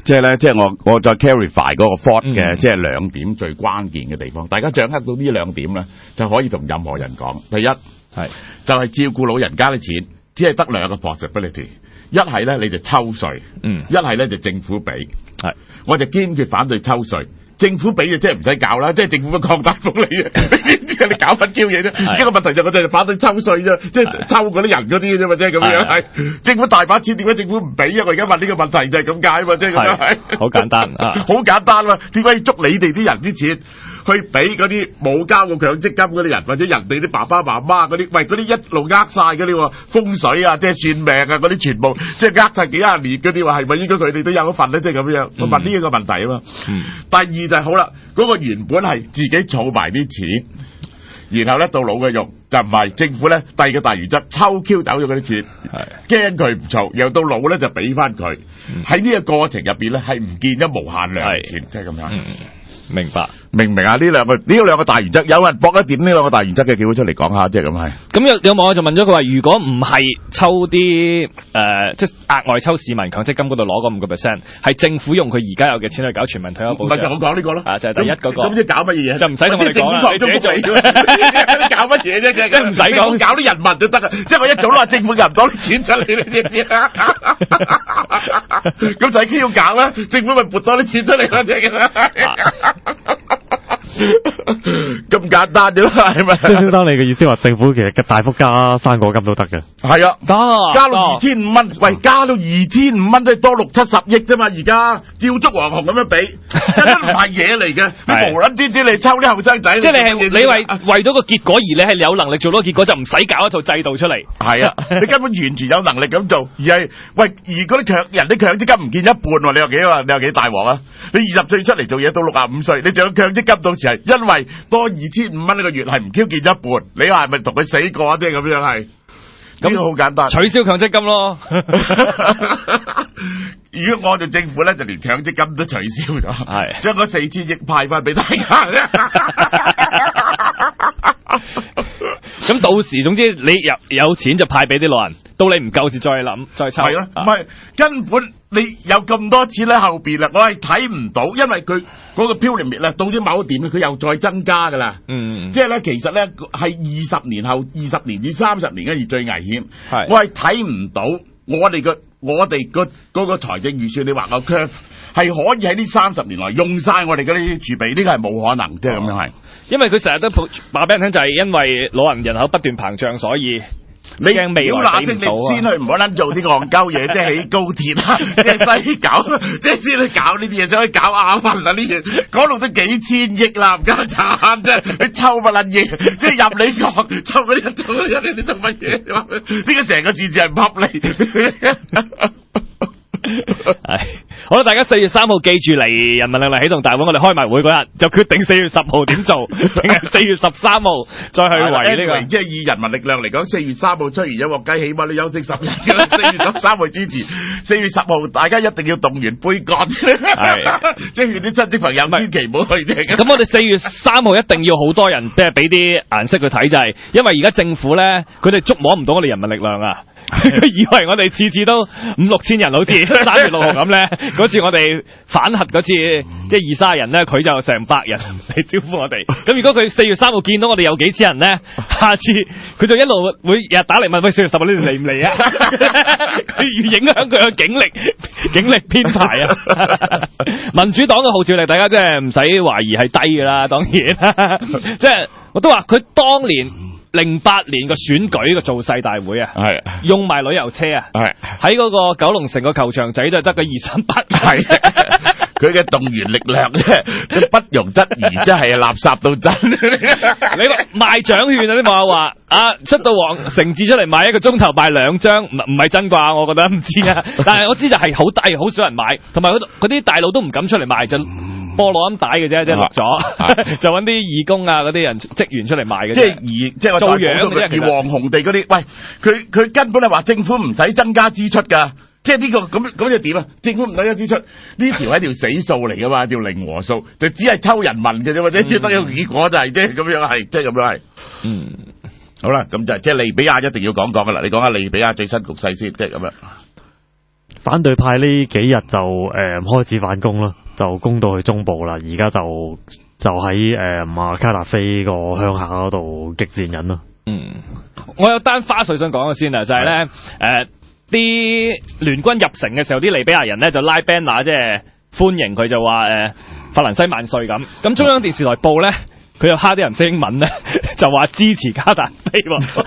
即係咧，即係我再 clarify 嗰個 fault 嘅，即係兩點最關鍵嘅地方。大家掌握到呢兩點咧，就可以同任何人講。第一係就係照顧老人家啲錢，只係得兩個 possibility。一係咧你就抽稅，一係咧就政府俾。係，我就堅決反對抽稅。政府俾就即係唔使搞啦，即係政府擴大福利啊！你搞乜 Q 嘢啫？一個問題就我就係反對抽稅啫，即係抽嗰啲人嗰啲啫嘛，即係咁樣係。政府大把錢，點解政府唔俾啊？我而家問呢個問題就係咁解嘛，即係咁樣係。好簡單啊！好簡單嘛，點解要捉你哋啲人啲錢去俾嗰啲冇交過強積金嗰啲人，或者人哋啲爸爸媽媽嗰啲？喂，嗰啲一路呃晒嗰啲風水啊，即係算命啊嗰啲，全部即係呃晒幾廿年嗰啲話，係咪應該佢哋都有一份咧？即係咁樣，我問呢一個問題啊嘛。第二就係好啦，嗰個原本係自己儲埋啲錢，然後咧到老嘅用，就唔係政府咧第二個大原則抽 Q 走咗嗰啲錢，驚佢唔儲，然後到老咧就俾翻佢。喺呢個過程入邊咧係唔見咗無限量嘅錢，即係咁樣。明白，明唔明啊？呢兩個大原則，有人駁一點呢兩個大原則嘅，叫佢出嚟講下，即係咁係。咁有網友就問咗佢話，如果唔係抽啲即係額外抽市民強積金嗰度攞嗰5%，係政府用佢而家有嘅錢去搞全民退休保障。唔係就我講呢個咯，就係第一嗰個。咁即係搞乜嘢？就唔使同我哋講啦，你自己做。搞乜嘢啫？即係唔使講，搞啲人民就得啊！即係我一早都話政府入唔到啲錢出嚟，你知唔知啊？咁就係佢要搞啦，政府咪撥多啲錢出嚟咯，即係。咁簡單啫啦，係咪？即係當你嘅意思話，政府其實嘅大幅加生果金都得嘅。係啊，加到2500蚊，喂，加到2500蚊，即係多60-70億啫嘛。而家照足黃紅咁樣比，真唔係嘢嚟嘅。你無撚啲你抽啲後生仔，即係你為咗個結果而你係有能力做到結果，就唔使搞一套制度出嚟。係啊，你根本完全有能力咁做，而係喂，而嗰啲人啲強積金唔見一半，你有幾大鑊啊？你20歲出嚟做嘢到65歲，你仲有強積金到時係因為多2500蚊呢個月係唔 Q 見一半，你話係咪同佢死過啊？即係咁樣係，咁好簡單，取消強積金咯。如果我哋政府咧，就連強積金都取消咗，係將嗰4000億派翻俾大家。咁到時總之你有錢就派俾啲老人，到你唔夠時再諗再抽。係咯，唔係根本你有咁多錢喺後邊啦，我係睇唔到，因為佢嗰個 pyramid 咧，到咗某一點咧，佢又再增加噶啦。即係咧，其實咧係20年後20年至30年嘅最危險。係，我係睇唔到我哋嗰個財政預算，你畫個 curve 係可以喺呢30年內用晒我哋嗰啲儲備，呢個係冇可能，即係咁樣係。因為佢成日都話俾人聽，就係因為老人人口不斷膨脹，所以你驚未來俾唔到啊！先去唔好撚做啲戇鳩嘢，即係起高鐵啊，即係西九，即係先去搞呢啲嘢，先可以搞亞運啊呢嘢，嗰度都幾千億啦，唔家產啫，你抽乜撚嘢？即係入你國抽嗰啲抽嗰啲，你做乜嘢？呢個成個事係唔合理。係好啦，大家4月3號記住嚟人民力量起動大會，我哋開埋會嗰日就決定4月10號點做，定係4月13號再去圍呢個。即係以人民力量嚟講，4月3號出完一鑊雞，起碼你休息10日嘅啦。4月13號支持，4月10號大家一定要動員杯葛，係即係勸啲親戚朋友千祈唔好去啫。咁我哋4月3號一定要好多人，即係俾啲顏色去睇，就係因為而家政府咧，佢哋捉摸唔到我哋人民力量啊。以為我哋次次都5-6千人，好似3月6號咁咧。嗰次我哋反核嗰次，即係20-30人咧，佢就成百人嚟招呼我哋。咁如果佢4月3號見到我哋有幾千人咧，下次佢就一路會日打嚟問，喂，4月10號你哋嚟唔嚟啊？佢要影響佢嘅警力編排啊！民主黨嘅號召力，大家真係唔使懷疑係低噶啦，當然即係我都話佢當年08年個選舉個造勢大會啊，係用埋旅遊車啊，係喺嗰個九龍城個球場仔都係得個2-300，係佢嘅動員力量咧都不容質疑，真係垃圾到真。你賣獎券啊，啲網友話啊，出到黃成志出嚟賣1個鐘頭賣2張，唔係真啩？我覺得唔知啊，但係我知就係好低，好少人買，同埋嗰啲大佬都唔敢出嚟賣就。播攞咁帶嘅啫，即係錄咗，就揾啲義工啊嗰啲人職員出嚟賣嘅。即係我做樣嘅啫。而黃紅地嗰啲，喂，佢根本係話政府唔使增加支出㗎，即係呢個咁就點啊？政府唔使增加支出，呢條係條死數嚟㗎嘛，條零和數，就只係抽人民嘅啫，或者只得一個結果就係即係咁樣係，即係咁樣係。好啦，咁就即係利比亞一定要講㗎啦，你講下利比亞最新局勢先，即係咁樣。 反對派呢幾日就開始反攻啦，就攻到去中部啦，而家就喺卡達菲個鄉下嗰度激戰緊啦。 我有單花絮想講嘅先啊，就係咧啲聯軍入城嘅時候，啲利比亞人咧就拉 banner 即係歡迎佢，就話法蘭西萬歲咁。咁中央電視台報咧，佢又蝦啲人識英文咧，就話支持卡達菲喎。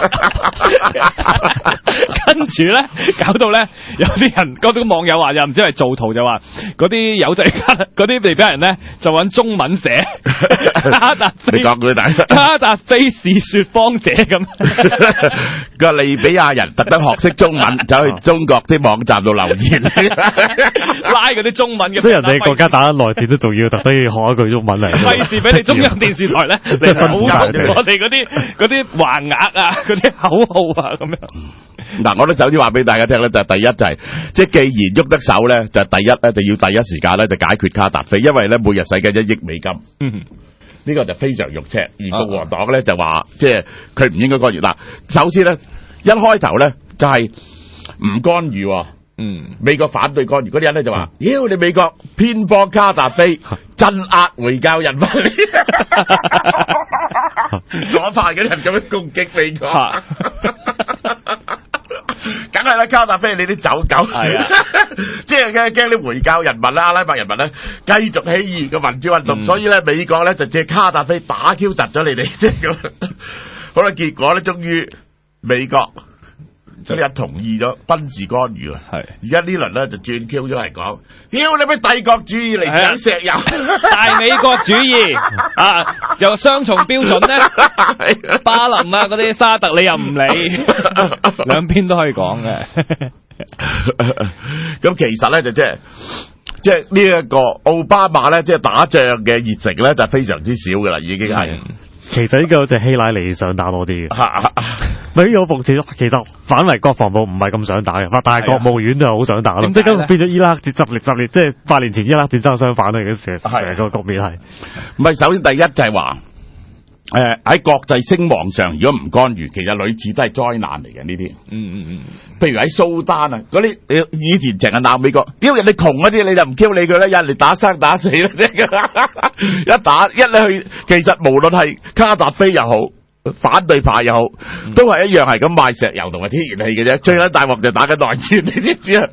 跟住咧，搞到咧有啲人嗰啲網友話又唔知係做圖，就話嗰啲友仔嗰啲利比亞人咧就揾中文寫卡達菲， 你講佢大卡達菲是說謊者咁。 個利比亞人特登學識中文，走去中國啲網站度留言， 拉嗰啲中文嘅。 啲人哋國家打得內戰都仲要特登要學一句中文嚟。 費事俾你中央電視台咧嚟好我哋嗰啲橫額啊，嗰啲口號啊咁樣。 嗱，我都首先話俾大家聽咧，就係第一就係，即係既然喐得手咧，就第一咧就要第一時間咧就解決卡達菲，因為咧每日使緊1億美金。呢個就非常肉赤，而共和黨咧就話，即係佢唔應該干預。嗱，首先咧一開頭咧就係唔干預。美國反對干預嗰啲人咧就話，妖你美國偏幫卡達菲，鎮壓回教人民。左派嗰啲人咁樣攻擊美國。梗係啦，卡達菲你啲走狗，即係驚啲回教人民啦、阿拉伯人民咧繼續起義嘅民主運動，所以咧美國咧就借卡達菲打 Q 窒咗你哋，即係咁。好啦，結果咧終於美國呢日同意咗軍事干預啦。而家呢輪咧就轉 Q 咗嚟講，屌你咩帝國主義嚟搶石油， 大美國主義啊，又雙重標準咧。巴林啊嗰啲沙特你又唔理，兩邊都可以講嘅。 咁其實咧就即係呢一個奧巴馬咧，即係打仗嘅熱誠咧就非常之少噶啦，已經係。 其實呢個就希拉里想打多啲嘅，咪好諷刺咯。其實反為國防部唔係咁想打嘅，但係國務院就好想打咯。即係今日變咗伊拉克接執列，即係8年前伊拉克戰爭相反啦。而家成個局面係， 唔係首先第一就係話，喺國際聲望上，如果唔干預，其實屢次都係災難嚟嘅呢啲。譬如喺蘇丹啊，嗰啲以前成日鬧美國，屌人哋窮嗰啲你就唔 Q 理佢啦，有人嚟打生打死啦，一打一去，其實無論係卡達菲又好，反對派又好，都係一樣係咁賣石油同埋天然氣嘅啫。最撚大鑊就打緊內戰，你知唔知啊？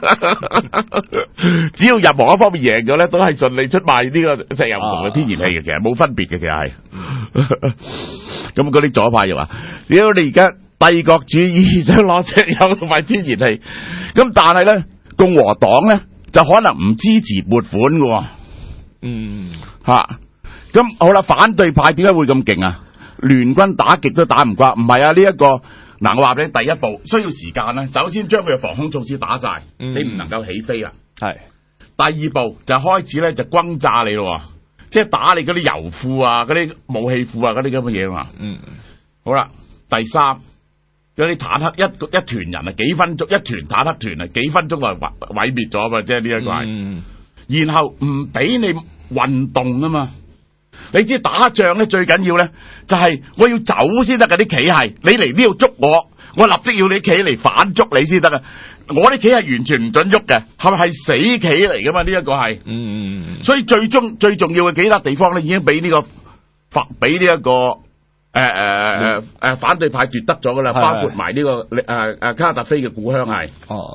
只要任何一方面贏咗咧，都係順利出賣呢個石油同埋天然氣嘅，其實冇分別嘅，其實係。咁嗰啲左派又話：屌你而家帝國主義想攞石油同埋天然氣，咁但係咧共和黨咧就可能唔支持撥款嘅。咁好啦，反對派點解會咁勁啊？聯軍打極都打唔過，唔係啊？呢一個嗱，我話俾你，第一步需要時間啦。首先將佢嘅防空措施打晒，你唔能夠起飛啦。係。第二步就開始咧就轟炸你咯，即係打你嗰啲油庫啊、嗰啲武器庫啊、嗰啲咁嘅嘢嘛。好啦，第三有啲坦克一團人啊，幾分鐘一團坦克團啊，幾分鐘就毀滅咗嘛，即係呢一個係。然後唔俾你運動啊嘛。你知打仗咧最緊要咧就係我要走先得㗎，啲棋係你嚟呢度捉我立即要你棋嚟反捉你先得啊！我啲棋係完全唔准喐嘅，係死棋嚟噶嘛？呢一個係，所以最重要嘅幾笪地方咧已經俾呢個反對派奪得咗噶啦，包括埋呢個卡達菲嘅故鄉係。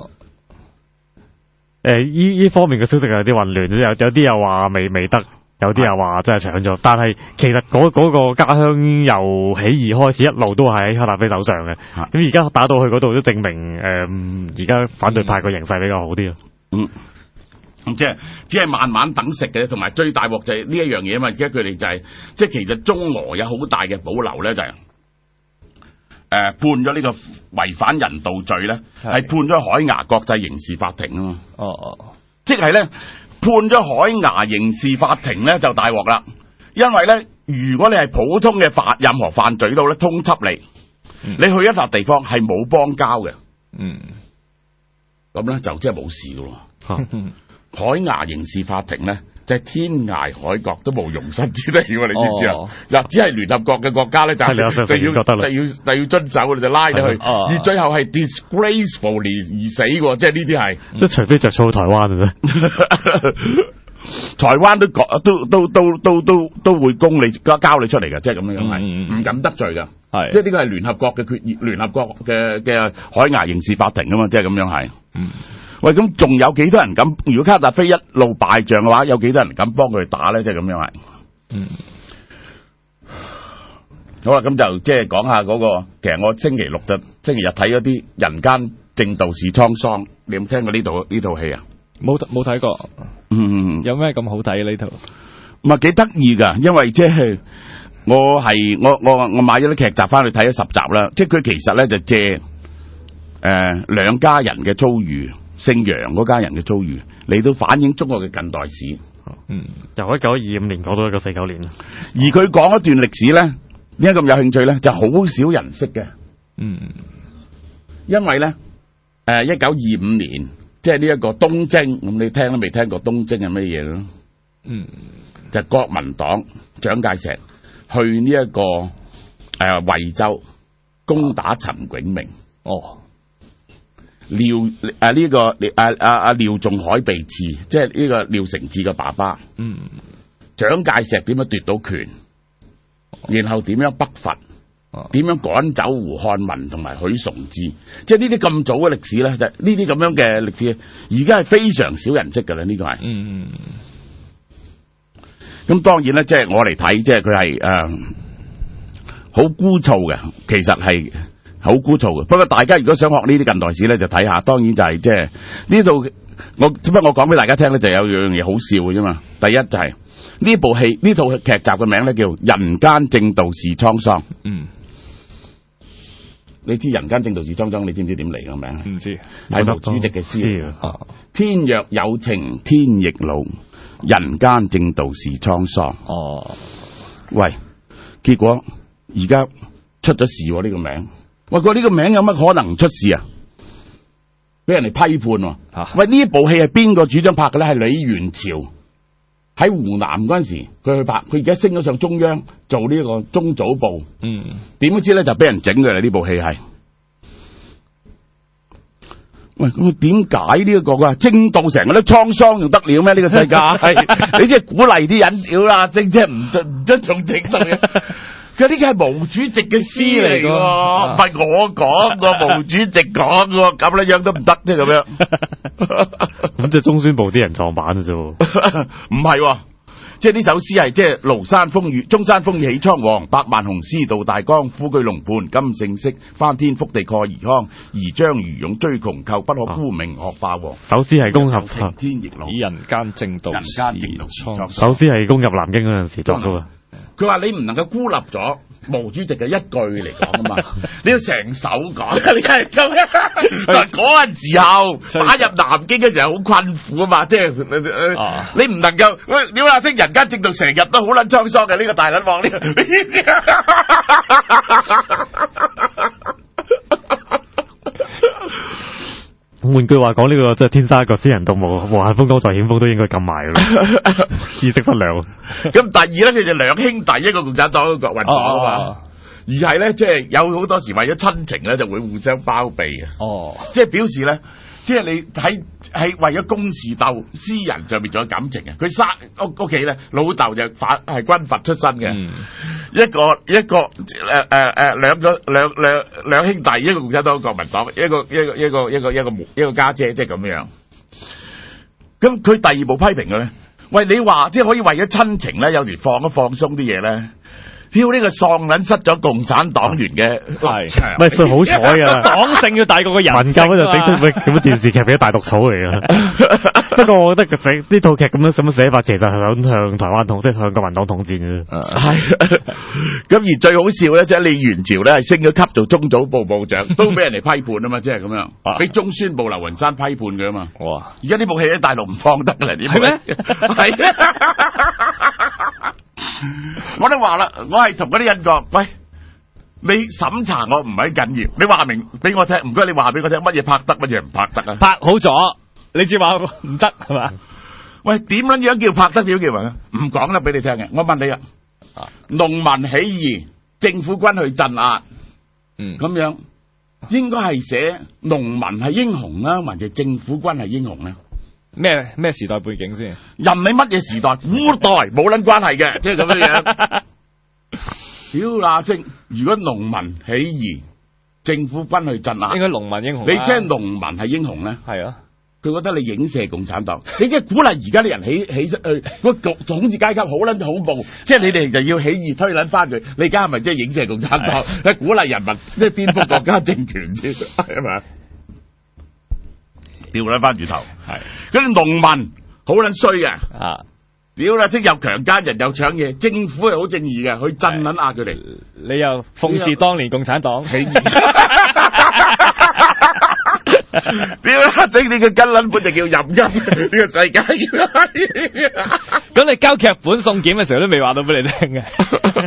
呢方面嘅消息有啲混亂，有啲又話未得。有啲人話真係搶咗，但係其實嗰個家鄉由起義開始一路都係喺卡達菲手上嘅。咁而家打到去嗰度都證明而家反對派個形勢比較好啲咯。 即係只係慢慢等食嘅，同埋最大鑊就係呢一樣嘢啊嘛。而家佢哋就係即係其實中俄有好大嘅保留咧，就係判咗呢個違反人道罪咧，係判咗海牙國際刑事法庭啊嘛。即係咧。判咗海牙刑事法庭咧就大鑊啦，因為咧如果你係普通嘅任何犯罪度咧通緝你，你去一笪地方係冇邦交嘅，咁咧就即係冇事噶咯。海牙刑事法庭咧就係天涯海角都冇容身之地喎，你知唔知啊？嗱，只係聯合國嘅國家咧，就要遵守，就拉你去，而最後係 disgracefully 而死喎，即係呢啲係， 即係除非着數台灣嘅啫。 台灣都會供你交你出嚟嘅，即係咁樣係，唔敢得罪㗎。係，即係呢個係聯合國嘅決議，聯合國嘅海牙刑事法庭啊嘛，即係咁樣係。喂，咁仲有幾多人敢？如果卡達菲一路敗仗嘅話，有幾多人敢幫佢打咧？即係咁樣係。好啦，咁就即係講下嗰個。其實我星期日睇嗰啲《人間正道是滄桑》，你有冇聽過呢套戲啊？ 冇睇過。有咩咁好睇呢套？ 唔係幾得意㗎，因為即係我買咗啲劇集翻去睇咗10集啦。即係佢其實咧就借兩家人嘅遭遇，姓楊嗰家人嘅遭遇嚟到反映中國嘅近代史。 由1925年講到1949年。 而佢講一段歷史咧，點解咁有興趣咧？就好少人識嘅。因為咧，1925年。即係呢一個東征，咁你聽都未聽過東征係乜嘢咯？就係國民黨蔣介石去呢一個惠州攻打陳炯明。廖仲愷被刺，即係呢個廖承志嘅爸爸。蔣介石點樣奪到權，然後點樣北伐？點樣趕走胡漢民同埋許崇智？即係呢啲咁早嘅歷史咧，就呢啲咁樣嘅歷史，而家係非常少人識㗎啦。呢個係，咁當然咧，即係我嚟睇，即係佢係好枯燥嘅，其實係好枯燥嘅。不過大家如果想學呢啲近代史咧，就睇下。當然就係即係呢度，只不過我講俾大家聽咧，就有樣嘢好笑嘅啫嘛。第一就係呢部戲呢套劇集嘅名咧叫《人間正道是滄桑》。你知人間正道是滄桑，你知唔知點嚟個名？唔知，係毛主席嘅詩。天若有情天亦老，人間正道是滄桑。喂，結果而家出咗事喎，呢個名。喂，佢呢個名有乜可能出事啊？俾人哋批判。喂，呢部戲係邊個主張拍嘅咧？係李元朝喺湖南嗰陣時，佢去拍，佢而家升咗上中央做呢個中組部。點知咧就俾人整嘅啦，呢部戲係。喂，咁點解呢一個正道成個都滄桑仲得了咩？呢個世界你即係鼓勵啲人屌啦，正即係唔尊重正道嘅。佢呢個係毛主席嘅詩嚟㗎，唔係我講個毛主席講㗎，咁樣都唔得啫，咁樣。 咁即係中宣部啲人撞板嘅啫。 唔係，即係呢首詩係即係廬山風雨，中山風雨起蒼黃，百萬雄師渡大江，虎踞龍盤金勝色，翻天覆地蓋而康，宜將餘勇追窮寇，不可沽名學霸王。 首詩係攻入天亦老， 以人間正道是滄桑。 首詩係攻入南京嗰陣時作㗎。 佢話你唔能夠孤立咗毛主席嘅一句嚟講啊嘛，你要成首講，你係咁樣。嗰陣時候打入南京嘅時候好困苦啊嘛，即係你唔能夠喂，你話識人間正道成日都好撚滄桑嘅呢個大撚王呢個。 換句話講，呢個即係天生一個私人動物，無限風光在險峰都應該禁埋㗎啦。意識不良。 咁第二咧，佢就兩兄弟，一個共產黨，一個國民黨啊嘛。而係咧，即係有好多時為咗親情咧，就會互相包庇嘅。即係表示咧，即係你喺為咗公事鬥，私人上面仲有感情嘅。佢屋企咧，老豆就係軍閥出身嘅。兩兄弟，一個共產黨，國民黨，一個家姐，即係咁樣。咁佢第二步批評嘅咧，喂，你話即係可以為咗親情咧，有時放鬆啲嘢咧。挑呢個喪撚失咗共產黨員嘅係，唔係最好彩㗎， 黨性要大過個人。文教嗰就整出咁嘅電視劇俾大毒草嚟㗎。不過我覺得呢套劇咁樣寫法，其實係想向台灣即係向國民黨統戰嘅。 係。咁而最好笑咧，即係李元朝咧係升咗級做中組部部長，都俾人哋批判啊嘛，即係咁樣，俾中宣部劉雲山批判佢啊嘛。哇！而家呢部戲喺大陸唔放得㗎啦，點解？係咩？係。我都話啦，我係同嗰啲人講，喂，你審查我唔係緊要，你話明俾我聽，唔該你話俾我聽，乜嘢拍得，乜嘢唔拍得啊？拍好咗，你至話唔得係嘛？ 喂，點撚樣叫拍得小橋啊？唔講啦，俾你聽嘅。我問你啊，農民起義，政府軍去鎮壓，咁樣應該係寫農民係英雄啦，還是政府軍係英雄咧？ 咩時代背景先？ 任你乜嘢時代，古代冇撚關係嘅，即係咁樣樣。屌那星，如果農民起義，政府軍去鎮壓， 應該農民英雄。 你寫農民係英雄咧？ 係啊。 佢覺得你影射共產黨，你即係鼓勵而家啲人起個統治階級好撚恐怖，即係你哋就要起義推撚翻佢。你而家係咪即係影射共產黨？係鼓勵人民即係顛覆國家政權先，係咪？調撚翻轉頭，係嗰啲農民好撚衰嘅，屌啦！即又強姦人又搶嘢，政府係好正義嘅，去鎮撚壓佢哋。 你又諷刺當年共產黨起義。屌啦！整你個根撚本就叫淫音，呢個世界。咁你交劇本送檢嘅時候都未話到俾你聽嘅，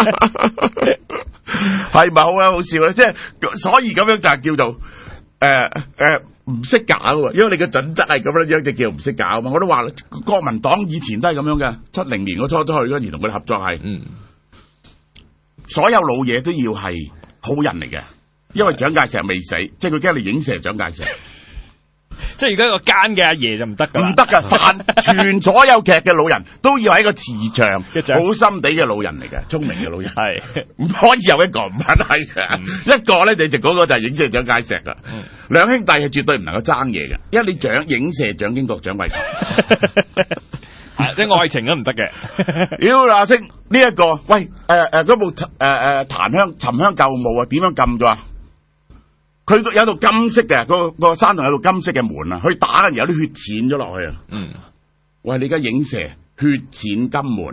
係咪好啊？好笑咧，即係所以咁樣就係叫做唔識搞喎，因為你嘅準則係咁樣就叫唔識搞啊嘛。我都話啦，國民黨以前都係咁樣嘅，70年我初去嗰時同佢哋合作係，所有老嘢都要係好人嚟嘅，因為蔣介石未死，即係佢驚你影射蔣介石。即係而家個奸嘅阿爺就唔得噶，唔得噶，全所有劇嘅老人都要係一個慈祥、好心地嘅老人嚟嘅，聰明嘅老人，係唔可以有一個唔係嘅，一個咧你就嗰個就係影射蔣介石噶，兩兄弟係絕對唔能夠爭嘢嘅，因為你影射蔣經國、蔣渭球，即係愛情都唔得嘅。妖嗱聲呢一個，喂嗰部沉香舊墓啊，點樣撳咗啊？佢有道金色嘅，個山洞有道金色嘅門啊，佢打嘅有啲血濺咗落去啊。喂，你而家影射血濺金門，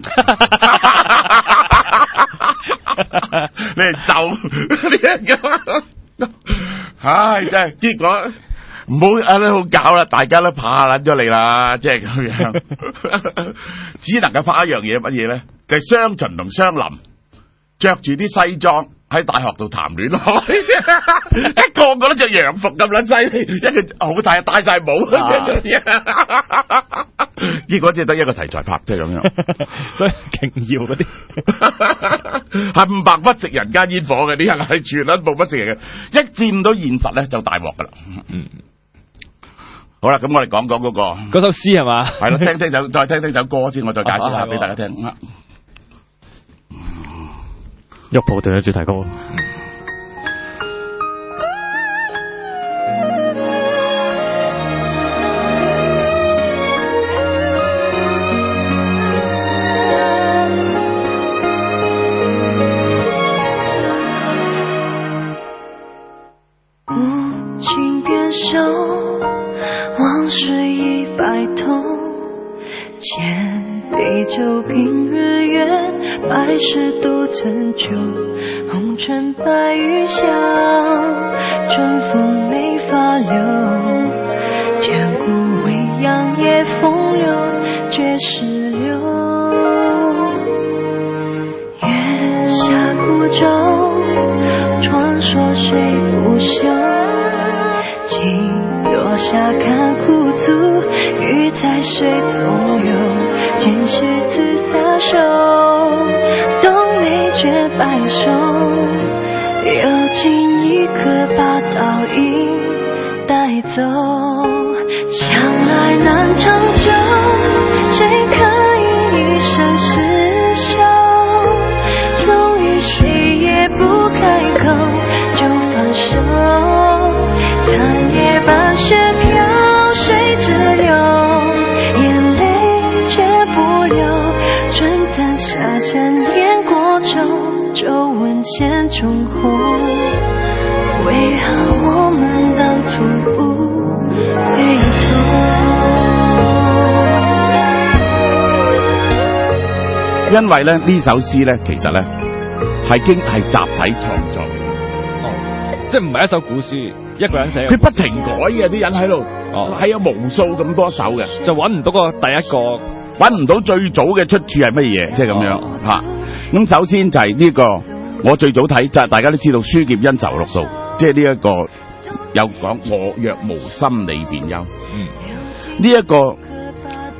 你係就呢一個，唉，真係結果唔好你好搞啦，大家都怕撚咗你啦，即係咁樣，只能夠拍一樣嘢，乜嘢咧？就係雙秦同雙林，着住啲西裝。喺大學度談戀愛，一個個都着洋服咁撚犀利，一個好大戴晒帽，結果只得一個題材拍，即係咁樣。所以勁要嗰啲冚白不食人間煙火嘅啲人係全撚部不食人嘅，一佔到現實咧就大鑊噶啦。好啦，咁我哋講嗰首詩係嘛？係咯，再聽首歌先，我再介紹下俾大家聽。 玉蒲團嘅主題歌。 无情变瘦，往事已白头，千杯酒平日月，百事独存酒，红尘白玉香，春风没法留，千古未央夜风流，绝世流。月下孤舟，传说谁不休，情落下看枯足，鱼在水中游，见须自撒手，冬梅绝白首，有情一刻把倒影带走，相爱难长久，谁可以一生厮守，纵与谁也不开口就放手，残叶伴雪飘水直流，眼泪却不流，春残夏残烟过皱，皱纹千种红，为何我们当初不回头。 因為咧呢首詩咧，其實咧係集體創作嘅，即係唔係一首古詩，一個人寫，佢不停改嘅，啲人喺度，係有無數咁多首嘅，就揾唔到個第一個，揾唔到最早嘅出處係乜嘢，即係咁樣吓。咁首先就係呢個，我最早睇就係大家都知道書劍恩仇錄數，即係呢一個有講我若無心你便休，呢一個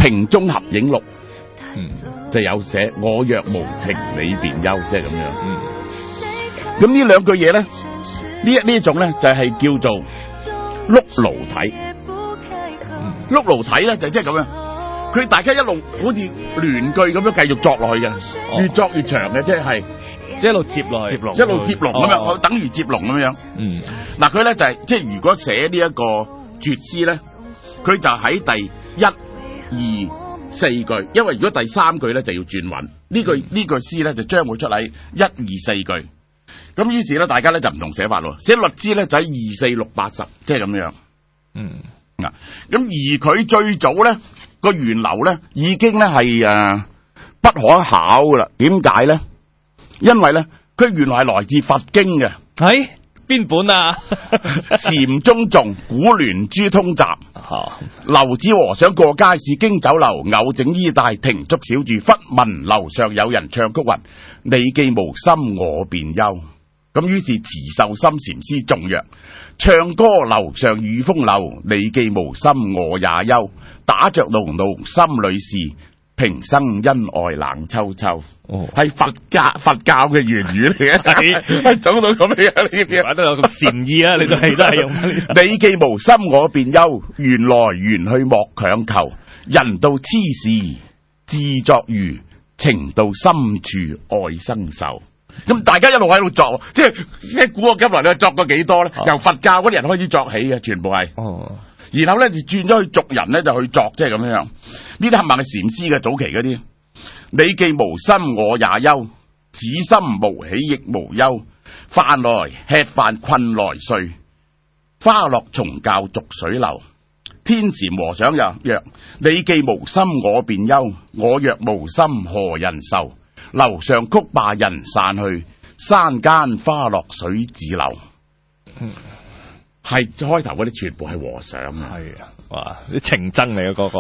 瓶中合影錄，就有寫我若無情你便休，即係咁樣。咁呢兩句嘢咧，呢一種咧就係叫做碌爐體。碌爐體咧就即係咁樣，佢大家一路好似聯句咁樣繼續作落去嘅，越作越長嘅，即係一路接落去， 一路接龍咁樣，等於接龍咁樣。嗱佢咧就係即係如果寫呢一個絕詩咧，佢就喺第一、二、四句，因為如果第三句咧就要轉韻，呢句詩咧就將會出喺一、二、四句。咁於是咧，大家咧就唔同寫法咯。寫律詩咧就喺2、4、6、8、10，即係咁樣。嗱，咁而佢最早咧個源流咧已經咧係不可考噶啦。點解咧？因為咧佢原來係來自佛經嘅。 係邊本啊？ 禪宗頌古聯諸通集。劉子和尚過街市經酒樓，偶整衣帶停足小住，忽聞樓上有人唱曲云：你既無心我便休。咁於是慈壽心禪師頌曰：唱歌樓上雨風流，你既無心我也休。打着濃濃心裏事，平生恩愛冷秋秋。係佛教嘅言語嚟嘅，係講到咁樣， 玩得有咁善意啊！你都係用你既無心我便休，緣來緣去莫強求。人到痴時自作愚，情到深處愛生愁。咁大家一路喺度作，即係古往今來你作過幾多咧？由佛教嗰啲人開始作起嘅，全部係。然後咧就轉咗去俗人咧就去作，即係咁樣。呢啲冚唪唥係禪師嘅早期嗰啲。你既無心我也休，此心無喜亦無憂。飯來吃飯困來睡，花落蟲教逐水流。天禪和尚曰：你既無心我便休，我若無心何人受？樓上曲罷人散去，山間花落水自流。係開頭嗰啲全部係和尚啊！ 係啊，哇！啲情僧嚟嘅嗰個，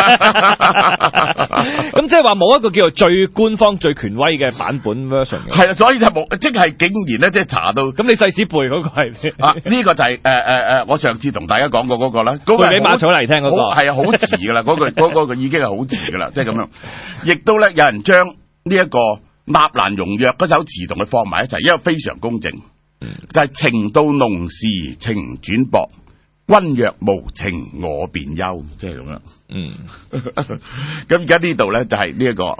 咁即係話冇一個叫做最官方、最權威嘅版本 version 嘅。 係啊，所以就冇，即係竟然咧，即係查到。咁你細史背嗰個係呢個就係我上次同大家講過嗰個啦。嗰個背俾馬草嚟聽嗰個係啊，好遲噶啦，嗰個已經係好遲噶啦，即係咁樣。亦都咧，有人將呢一個納蘭容若嗰首詞同佢放埋一齊，因為非常公正。就係情到濃時情轉薄，君若無情我便休，即係咁樣。咁而家呢度咧就係呢一個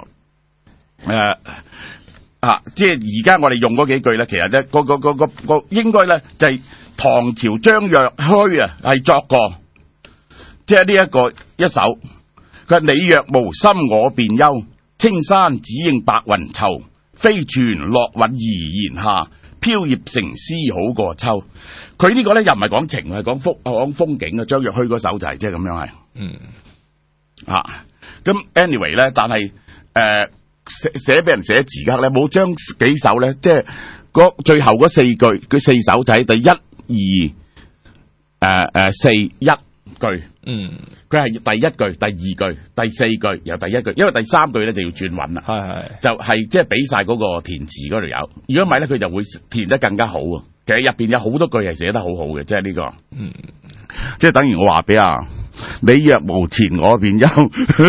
即係而家我哋用嗰幾句咧，其實咧個應該咧就係唐朝張若虛啊係作過，即係呢一個一首。佢話你若無心我便休，青山只應白雲愁，飛泉落雲怡然下。飄葉成詩好過秋，佢呢個咧又唔係講情，係講風景啊。張若虛嗰首就係即係咁樣係，咁 anyway 咧，但係寫俾人寫詞刻咧，冇將幾首咧，即係最後嗰四句，佢四首就喺第一、二、四一句，佢係第一句、第二句、第四句，由第一句，因為第三句咧就要轉韻啦，就係即係俾晒嗰個填詞嗰度有，如果唔係咧佢就會填得更加好啊。其實入邊有好多句係寫得好好嘅，即係呢個，即係等於我話俾你若無錢我便休。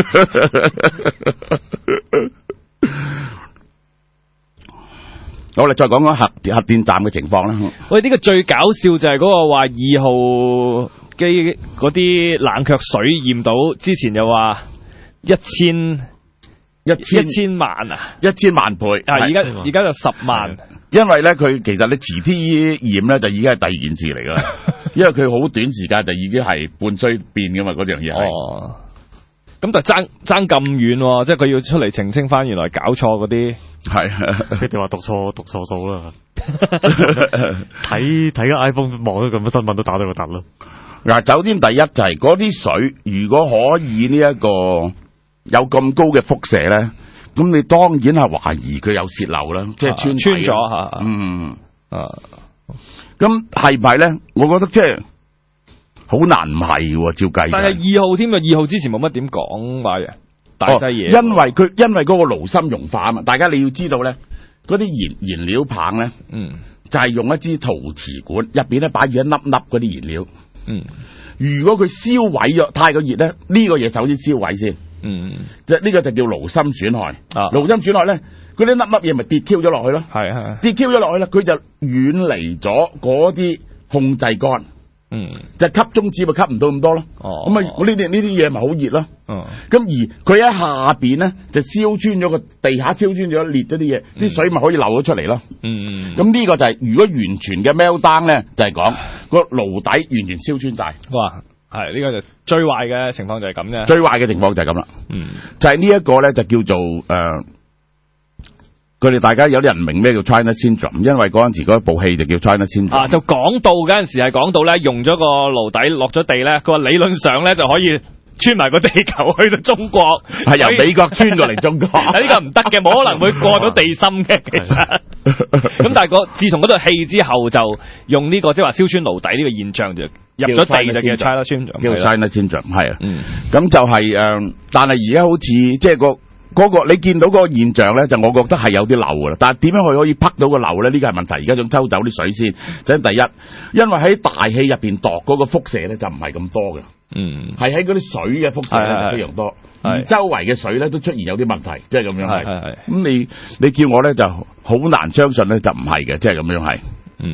好啦，再講講核電站嘅情況啦。 喂，呢個最搞笑就係嗰個話2號機嗰啲冷卻水驗到，之前又話1000萬啊，1000萬倍啊！而家就10萬， 因為咧佢其實你遲啲驗咧就已經係第二件事嚟噶啦，因為佢好短時間就已經係半衰變噶嘛嗰樣嘢。 哦，咁就爭咁遠，即係佢要出嚟澄清翻，原來搞錯嗰啲係， 佢哋話讀錯數啦。睇個 iPhone 望咗咁多新聞都打到個突咯。 嗱，首先第一就係嗰啲水，如果可以呢一個有咁高嘅輻射咧，咁你當然係懷疑佢有泄漏啦，即係穿咗吓。 咁係咪咧？我覺得即係好難唔係喎，照計。 但係2號添啊，2號之前冇乜點講話嘅大劑嘢。 因為嗰個爐心熔化啊嘛，大家你要知道咧，嗰啲燃料棒咧，就係用一支陶瓷管，入邊咧擺住一粒粒嗰啲燃料。如果佢燒毀咗太過熱咧，呢個嘢首先燒毀先， 即係呢個就叫顱心損害。顱心損害咧，嗰啲粒嘢咪跌 Q 咗落去咯。係跌 Q 咗落去咧，佢就遠離咗嗰啲控制桿。就吸中子咪吸唔到咁多咯。咁啊，我呢啲嘢咪好熱咯。咁而佢喺下邊咧就燒穿咗個地下，燒穿咗裂咗啲嘢，啲水咪可以流咗出嚟咯。咁呢個就係如果完全嘅 meltdown 咧，就係講個爐底完全燒穿晒。 哇！係呢個就最壞嘅情況就係咁啫。 最壞嘅情況就係咁啦。就係呢一個咧就叫做佢哋大家有啲人唔明咩叫 China Syndrome， 因為嗰陣時嗰部戲就叫 China Syndrome。 就講到嗰陣時係講到咧，用咗個爐底落咗地咧，佢話理論上咧就可以穿埋個地球去到中國， 係由美國穿過嚟中國。 呢個唔得嘅，冇可能會過到地心嘅，其實。咁但係自從嗰套戲之後，就用呢個即係話燒穿爐底呢個現象就入咗地就叫 China Syndrome， 叫 China Syndrome 係啊。咁就係但係而家好似即係嗰個你見到嗰個現象咧，就我覺得係有啲漏噶啦。但係點樣佢可以啪到個漏咧？呢個係問題。而家想抽走啲水先。就第一，因為喺大氣入邊度嗰個輻射咧就唔係咁多嘅。係喺嗰啲水嘅輻射咧就非常多。而周圍嘅水咧都出現有啲問題，即係咁樣係。咁你叫我咧就好難相信咧就唔係嘅，即係咁樣係。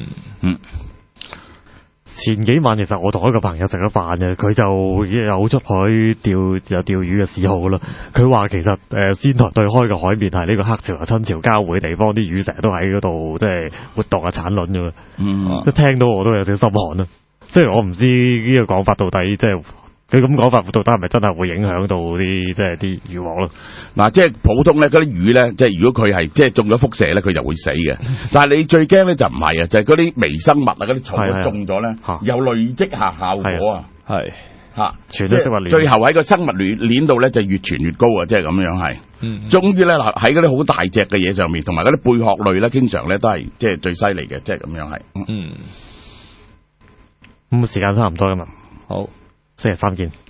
前幾晚其實我同一個朋友食咗飯嘅，佢就有出海釣魚嘅嗜好啦。佢話其實仙台對開嘅海面係呢個黑潮同親潮交匯嘅地方，啲魚成日都喺嗰度即係活動產卵㗎嘛。一聽到我都有少心寒啦。雖然我唔知呢個講法到底即係佢咁講法，到底係咪真係會影響到啲即係啲魚獲咯？嗱，即係普通咧嗰啲魚咧，即係如果佢係即係中咗輻射咧，佢就會死嘅。但係你最驚咧就唔係啊，就係嗰啲微生物啊，嗰啲蟲中咗咧，有累積下效果啊。即係最後喺個生物鏈度咧就越傳越高啊！即係咁樣係。終於咧喺嗰啲好大隻嘅嘢上面，同埋嗰啲貝殼類咧，經常咧都係即係最犀利嘅，即係咁樣係。 咁時間差唔多啦嘛。好，星期三見。